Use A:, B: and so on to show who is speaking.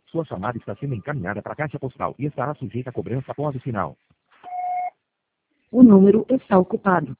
A: Sua chamada está sendo encaminhada para a caixa postal e estará sujeita a cobrança após o sinal.
B: O número está ocupado.